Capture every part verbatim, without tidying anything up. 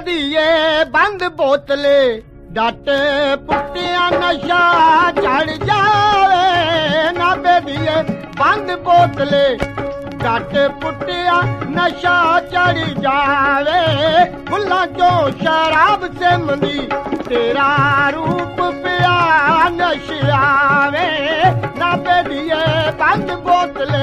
ਦੀਏ ਬੰਦ ਬੋਤਲੇ ਡੱਟ ਪੁੱਟਿਆ ਨਸ਼ਾ ਚੜ ਜਾਵੇ ਨਾਭੇ ਦੀਏ ਬੰਦ ਬੋਤਲੇ ਡੱਟ ਪੁੱਟਿਆ ਨਸ਼ਾ ਚੜ ਜਾਵੇ ਫੁੱਲਾਂ ਚੋਂ ਸ਼ਰਾਬ ਸਿਮਦੀ ਤੇਰਾ ਰੂਪ ਪਿਆ ਨਸ਼ਿਆਵੇ ਨਾਭੇ ਦੀਏ ਬੰਦ ਬੋਤਲੇ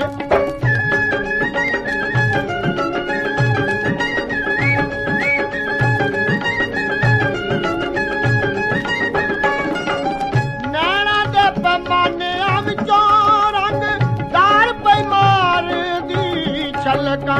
ਮਾਨਿਆਂ ਵਿੱਚੋਂ ਰੰਗ ਦਾਰ ਪਈ ਮਾਰਦੀ ਛਲਕਾਂ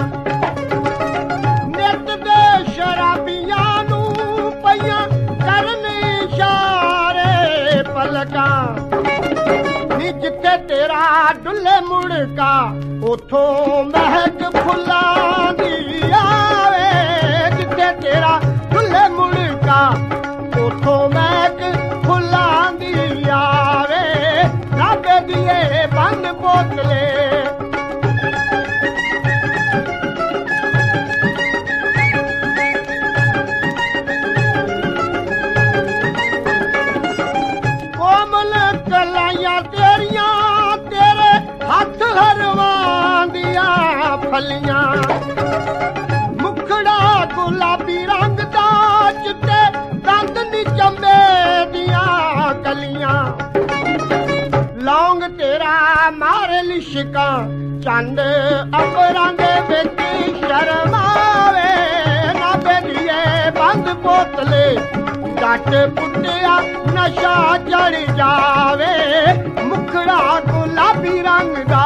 ਨਿੱਤ ਦੇ ਸ਼ਰਾਬੀਆਂ ਨੂੰ ਪਈਆਂ ਕਰਨ ਇਸ਼ਾਰੇ ਪਲਕਾਂ ਨੀ ਜਿੱਥੇ ਤੇਰਾ ਡੁੱਲੇ ਮੁੜਕਾ ਉਥੋਂ ਮਹਿਕ ਫੁੱਲਾਂ ਦੀ ਆਵੇ ਜਿੱਥੇ ਤੇਰਾ ਡੁੱਲੇ ਮੁੜਕਾ ਉਥੋਂ ਮਹਿਕ ਫੁੱਲਾਂ ਦੀ ਆਵੇ ਨਾਭੇ ਦੀਏ ਬੰਦ ਬੋਤਲੇ ਕੋਮਲ ਕਲਾਈਆਂ ਤੇਰੀਆਂ ਤੇਰੇ ਹੱਥ ਹਰਵਾਂ ਦੀਆਂ ਫਲੀਆਂ ਮੁਖੜਾ ਗੁਲਾਬੀ ਰੰਗ ਦਾ ਚਿੱਟੇ ਦੰਦ ਨੀ ਚੰਬੇ ਦੀਆਂ ਕਲੀਆਂ ਲੌਂਗ ਤੇਰਾ ਮਾਰੇ ਲਿਸ਼ਕਾਂ ਚੰਦ ਅੰਬਰਾਂ ਦੇ ਵਿੱਚ ਸ਼ਰਮਾਵੇ ਨਾਭੇ ਦੀਏ ਬੰਦ ਬੋਤਲੇ ਡੱਟ ਪੁੱਟਿਆ ਨਸ਼ਾ ਚੜ ਜਾਵੇ ਮੁਖੜਾ ਗੁਲਾਬੀ ਰੰਗ ਦਾ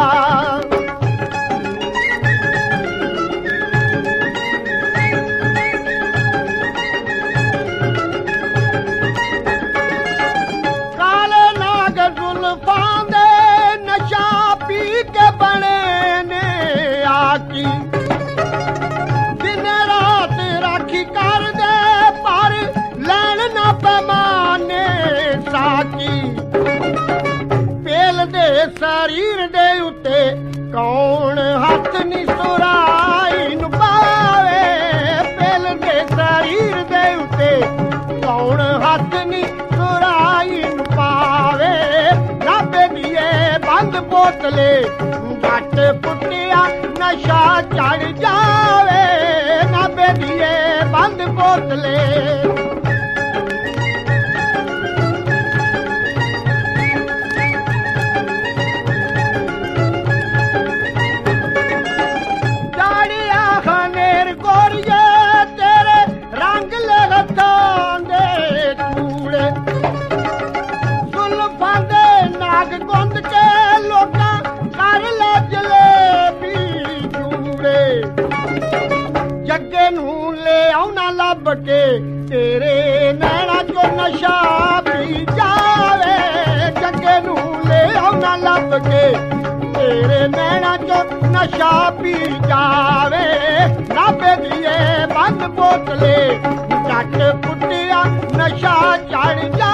ਜ਼ੁਲਫਾਂ ਦੇ ਨਸ਼ਾ ਪੀ ਕੇ ਬਣੇ ਨੇ ਆਕੀ ਦਿਨ ਰਾਤ ਰਾਖੀ ਕਰਦੇ ਪਰ ਲੈਣ ਨਾ ਪੈਮਾਨੇ ਸਾਕੀ ਪੇਲ ਦੇ ਸਰੀਰ ਦੇ ਉੱਤੇ ਕੌਣ ਹੱਥ ਨੀ ਸੁਰਾਈ ਨੂੰ ਪਾਵੇ ਪੇਲ ਦੇ ਸਰੀਰ ਦੇ ਉੱਤੇ ਕੌਣ ਹੱਥ ਨੀ ਸੁਰਾਈ ਨੂੰ ਪਾਵੇ ਨਾਭੇ ਦੀਏ ਬੰਦ ਬੋਤਲੇ ਡੱਟ ਪੁੱਟਿਆ ਨਸ਼ਾ ਚੜ ਜਾਵੇ ਨਾਭੇ ਦੀਏ ਬੰਦ ਬੋਤਲੇ ਜਾੜਿਆ ਹਨੇਰ ਗੋਰੀਏ ਤੇਰੇ ਰੰਗ ਲੈ ਹੱਥਾਂ ਦੇ ਚੂੜੇ ਜ਼ੁਲਫਾਂ ਦੇ ਨਾਗ ਗੁੰਦ ਕੇ ਲੋਕਾਂ ਕਰ ਲੈ ਜਲੇਬੀ ਜੂੜੇ ਜੱਗੇ ਨੂੰ ਲੈ ਆਉਣਾ ਲੱਭ ਕੇ ਤੇਰੇ ਨੈਣਾ ਚੋਂ ਨਸ਼ਾ ਪੀ ਜਾਵੇ ਜੱਗੇ ਨੂੰ ਲੈ ਆਉਣਾ ਲੱਭ ਕੇ ਤੇਰੇ ਨੈਣਾ ਚੋਂ ਨਸ਼ਾ ਪੀ ਜਾਵੇ ਨਾਭੇ ਦੀਏ ਬੰਦ ਬੋਤਲੇ ਡੱਟ ਪੁੱਟਿਆ ਨਸ਼ਾ ਚੜ ਜਾ